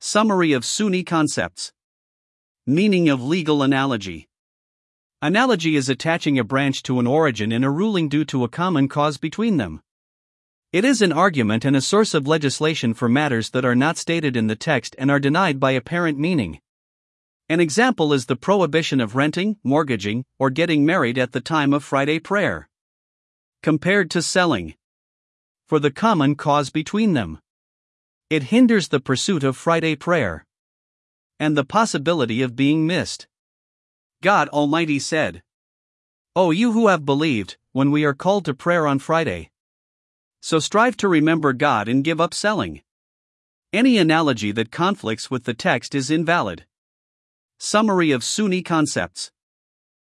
Summary of Sunni concepts. Meaning of legal analogy. Analogy is attaching a branch to an origin in a ruling due to a common cause between them. It is an argument and a source of legislation for matters that are not stated in the text and are denied by apparent meaning. An example is the prohibition of renting, mortgaging, or getting married at the time of Friday prayer. Compared to selling. For the common cause between them. It hinders the pursuit of Friday prayer. And the possibility of being missed. God Almighty said, "O you who have believed, when we are called to prayer on Friday. So strive to remember God and give up selling." Any analogy that conflicts with the text is invalid. Summary of Sunni concepts.